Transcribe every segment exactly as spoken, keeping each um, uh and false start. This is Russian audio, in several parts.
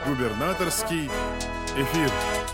Губернаторский эфир.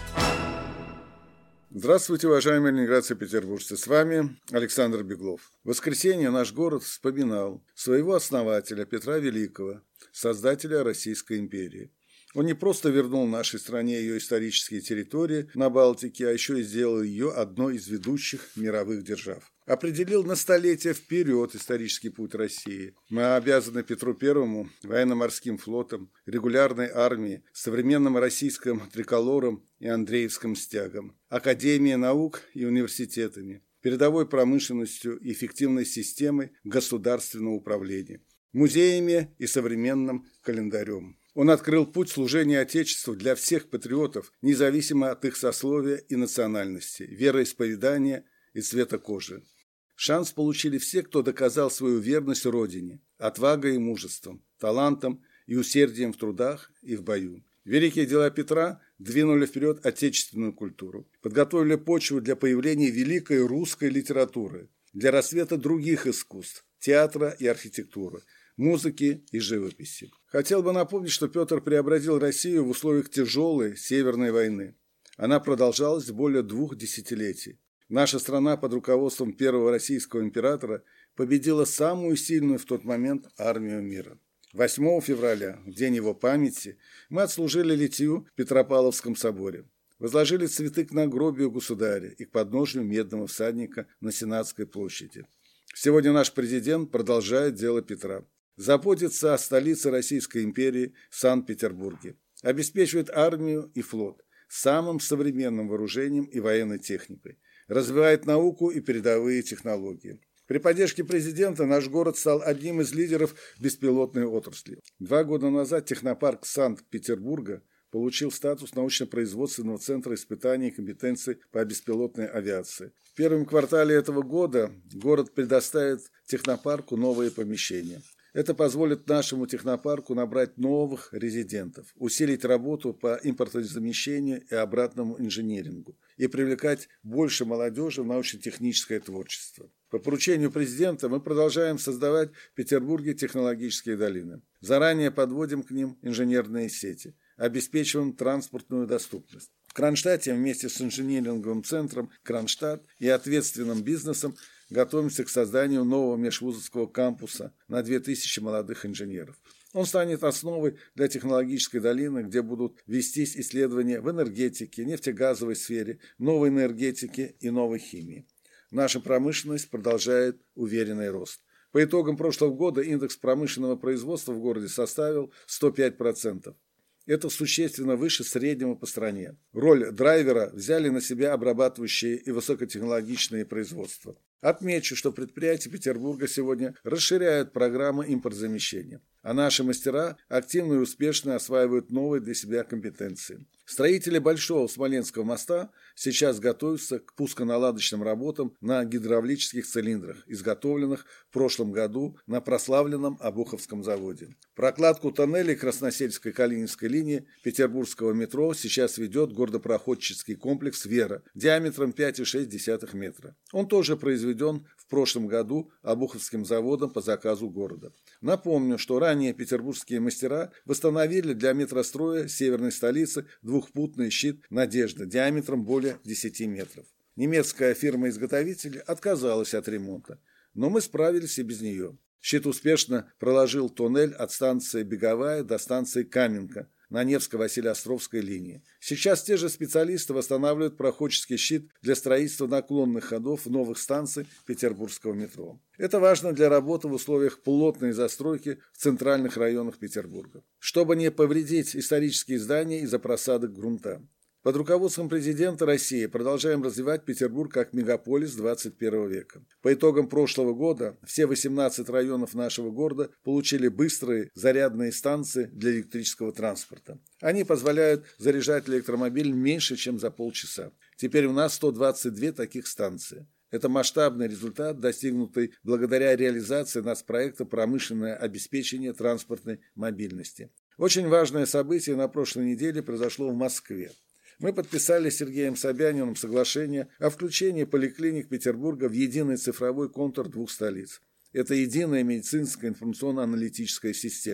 Здравствуйте, уважаемые ленинградцы и петербуржцы. С вами Александр Беглов. В воскресенье наш город вспоминал своего основателя Петра Великого, создателя Российской империи. Он не просто вернул нашей стране ее исторические территории на Балтике, а еще и сделал ее одной из ведущих мировых держав. Определил на столетия вперед исторический путь России. Мы обязаны Петру Первому военно-морским флотом, регулярной армией, современным российским триколором и Андреевским стягом, академией наук и университетами, передовой промышленностью и эффективной системой государственного управления, музеями и современным календарем. Он открыл путь служения Отечеству для всех патриотов, независимо от их сословия и национальности, вероисповедания и цвета кожи. Шанс получили все, кто доказал свою верность Родине, отвагой и мужеством, талантом и усердием в трудах и в бою. Великие дела Петра двинули вперед отечественную культуру, подготовили почву для появления великой русской литературы, для расцвета других искусств, театра и архитектуры, музыки и живописи. Хотел бы напомнить, что Петр преобразил Россию в условиях тяжелой Северной войны. Она продолжалась более двух десятилетий. Наша страна под руководством первого российского императора победила самую сильную в тот момент армию мира. восьмого февраля, в день его памяти, мы отслужили литию в Петропавловском соборе. Возложили цветы к надгробию государя и к подножию медного всадника на Сенатской площади. Сегодня наш президент продолжает дело Петра. Заботится о столице Российской империи Санкт-Петербурге. Обеспечивает армию и флот самым современным вооружением и военной техникой. Развивает науку и передовые технологии. При поддержке президента наш город стал одним из лидеров беспилотной отрасли. Два года назад технопарк Санкт-Петербурга получил статус научно-производственного центра испытаний и компетенций по беспилотной авиации. В первом квартале этого года город предоставит технопарку новые помещения. Это позволит нашему технопарку набрать новых резидентов, усилить работу по импортозамещению и обратному инжинирингу и привлекать больше молодежи в научно-техническое творчество. По поручению президента мы продолжаем создавать в Петербурге технологические долины. Заранее подводим к ним инженерные сети, обеспечиваем транспортную доступность. В Кронштадте вместе с инжиниринговым центром Кронштадт и ответственным бизнесом готовимся к созданию нового межвузовского кампуса на две тысячи молодых инженеров. Он станет основой для технологической долины, где будут вестись исследования в энергетике, нефтегазовой сфере, новой энергетике и новой химии. Наша промышленность продолжает уверенный рост. По итогам прошлого года индекс промышленного производства в городе составил сто пять процентов. Это существенно выше среднего по стране. Роль драйвера взяли на себя обрабатывающие и высокотехнологичные производства. Отмечу, что предприятия Петербурга сегодня расширяют программы импортозамещения, а наши мастера активно и успешно осваивают новые для себя компетенции. Строители Большого Смоленского моста сейчас готовятся к пусконаладочным работам на гидравлических цилиндрах, изготовленных в прошлом году на прославленном Обуховском заводе. Прокладку тоннелей Красносельской-Калининской линии петербургского метро сейчас ведет городопроходческий комплекс «Вера» диаметром пять целых шесть десятых метра. Он тоже произведен в прошлом году Обуховским заводом по заказу города. Напомню, что ранее петербургские мастера восстановили для метростроя северной столицы двухпутный щит «Надежда» диаметром более десяти метров. Немецкая фирма-изготовитель отказалась от ремонта, но мы справились и без нее. Щит успешно проложил туннель от станции Беговая до станции Каменка на Невско-Василеостровской линии. Сейчас те же специалисты восстанавливают проходческий щит для строительства наклонных ходов новых станций петербургского метро. Это важно для работы в условиях плотной застройки в центральных районах Петербурга, чтобы не повредить исторические здания из-за просадок грунта. Под руководством президента России продолжаем развивать Петербург как мегаполис двадцать первого века. По итогам прошлого года все восемнадцать районов нашего города получили быстрые зарядные станции для электрического транспорта. Они позволяют заряжать электромобиль меньше, чем за полчаса. Теперь у нас сто двадцать две таких станции. Это масштабный результат, достигнутый благодаря реализации нацпроекта «Промышленное обеспечение транспортной мобильности». Очень важное событие на прошлой неделе произошло в Москве. Мы подписали с Сергеем Собяниным соглашение о включении поликлиник Петербурга в единый цифровой контур двух столиц. Это единая медицинская информационно-аналитическая система.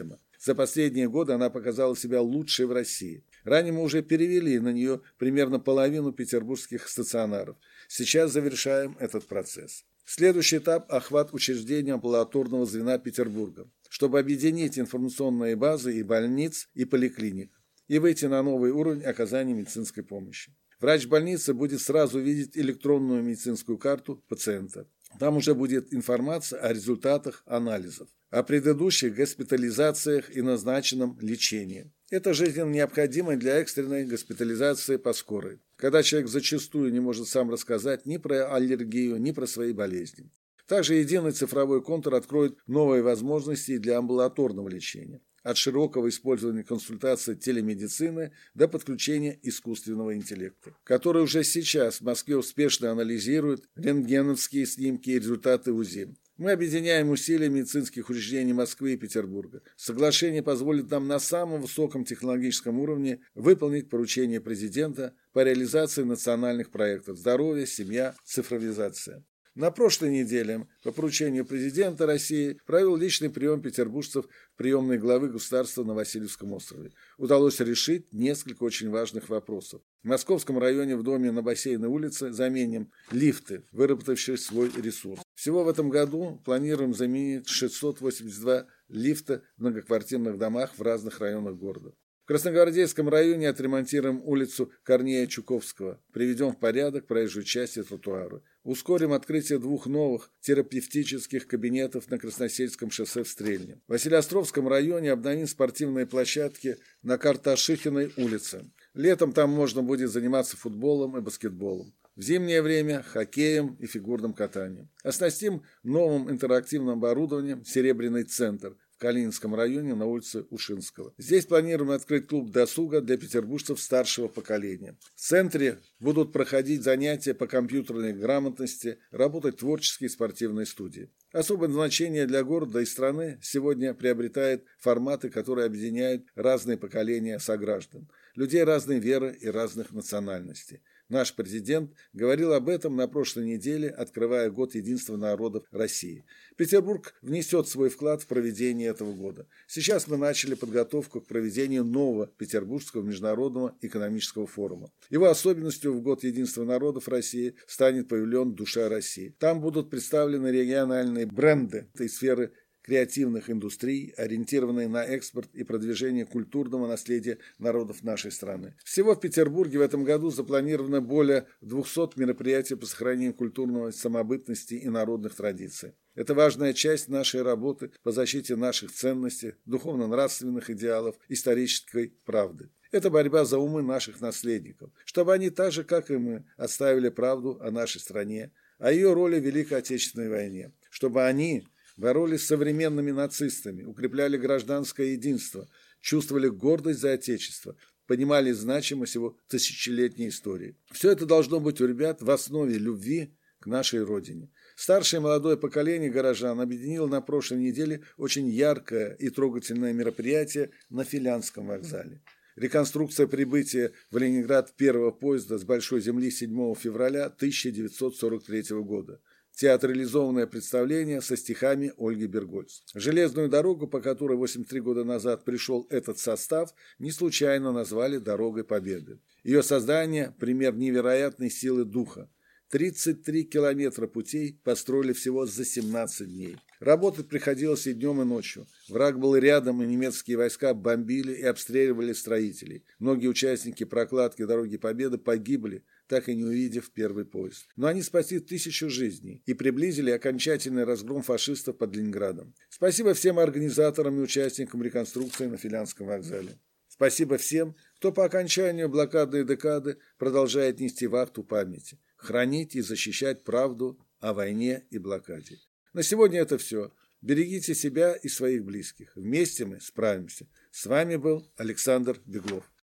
За последние годы она показала себя лучшей в России. Ранее мы уже перевели на нее примерно половину петербургских стационаров. Сейчас завершаем этот процесс. Следующий этап – охват учреждений амбулаторного звена Петербурга, чтобы объединить информационные базы и больниц, и поликлиник, и выйти на новый уровень оказания медицинской помощи. Врач больницы будет сразу видеть электронную медицинскую карту пациента. Там уже будет информация о результатах анализов, о предыдущих госпитализациях и назначенном лечении. Это жизненно необходимо для экстренной госпитализации по скорой, когда человек зачастую не может сам рассказать ни про аллергию, ни про свои болезни. Также единый цифровой контур откроет новые возможности для амбулаторного лечения, от широкого использования консультаций телемедицины до подключения искусственного интеллекта, который уже сейчас в Москве успешно анализирует рентгеновские снимки и результаты УЗИ. Мы объединяем усилия медицинских учреждений Москвы и Петербурга. Соглашение позволит нам на самом высоком технологическом уровне выполнить поручение президента по реализации национальных проектов «Здоровье», «Семья», «Цифровизация». На прошлой неделе по поручению президента России провел личный прием петербуржцев в приемной главы государства на Васильевском острове. Удалось решить несколько очень важных вопросов. В Московском районе в доме на Бассейной улице заменим лифты, выработавшие свой ресурс. Всего в этом году планируем заменить шестьсот восемьдесят два лифта в многоквартирных домах в разных районах города. В Красногвардейском районе отремонтируем улицу Корнея Чуковского, приведем в порядок проезжую часть и тротуары. Ускорим открытие двух новых терапевтических кабинетов на Красносельском шоссе в Стрельне. В Василеостровском районе обновим спортивные площадки на Карташихиной улице. Летом там можно будет заниматься футболом и баскетболом. В зимнее время – хоккеем и фигурным катанием. Оснастим новым интерактивным оборудованием «Серебряный центр» в Калининском районе на улице Ушинского. Здесь планируем открыть клуб досуга для петербуржцев старшего поколения. В центре будут проходить занятия по компьютерной грамотности, работать творческие и спортивные студии. Особое значение для города и страны сегодня приобретает форматы, которые объединяют разные поколения сограждан, людей разной веры и разных национальностей. Наш президент говорил об этом на прошлой неделе, открывая год единства народов России. Петербург внесет свой вклад в проведение этого года. Сейчас мы начали подготовку к проведению нового Петербургского международного экономического форума. Его особенностью в год единства народов России станет павильон «Душа России». Там будут представлены региональные бренды этой сферы креативных индустрий, ориентированные на экспорт и продвижение культурного наследия народов нашей страны. Всего в Петербурге в этом году запланировано более двухсот мероприятий по сохранению культурной самобытности и народных традиций. Это важная часть нашей работы по защите наших ценностей, духовно-нравственных идеалов, исторической правды. Это борьба за умы наших наследников, чтобы они так же, как и мы, отстаивали правду о нашей стране, о ее роли в Великой Отечественной войне, чтобы они боролись с современными нацистами, укрепляли гражданское единство, чувствовали гордость за Отечество, понимали значимость его тысячелетней истории. Все это должно быть у ребят в основе любви к нашей Родине. Старшее и молодое поколение горожан объединило на прошлой неделе очень яркое и трогательное мероприятие на Филянском вокзале. Реконструкция прибытия в Ленинград первого поезда с Большой земли седьмого февраля тысяча девятьсот сорок третьего года. Театрализованное представление со стихами Ольги Бергольц. Железную дорогу, по которой восемьдесят три года назад пришел этот состав, не случайно назвали «Дорогой Победы». Ее создание – пример невероятной силы духа. тридцать три километра путей построили всего за семнадцать дней. Работать приходилось и днем, и ночью. Враг был рядом, и немецкие войска бомбили и обстреливали строителей. Многие участники прокладки Дороги Победы погибли, так и не увидев первый поезд. Но они спасли тысячу жизней и приблизили окончательный разгром фашистов под Ленинградом. Спасибо всем организаторам и участникам реконструкции на Филянском вокзале. Спасибо всем, кто по окончанию блокадной декады продолжает нести вахту памяти, хранить и защищать правду о войне и блокаде. На сегодня это все. Берегите себя и своих близких. Вместе мы справимся. С вами был Александр Беглов.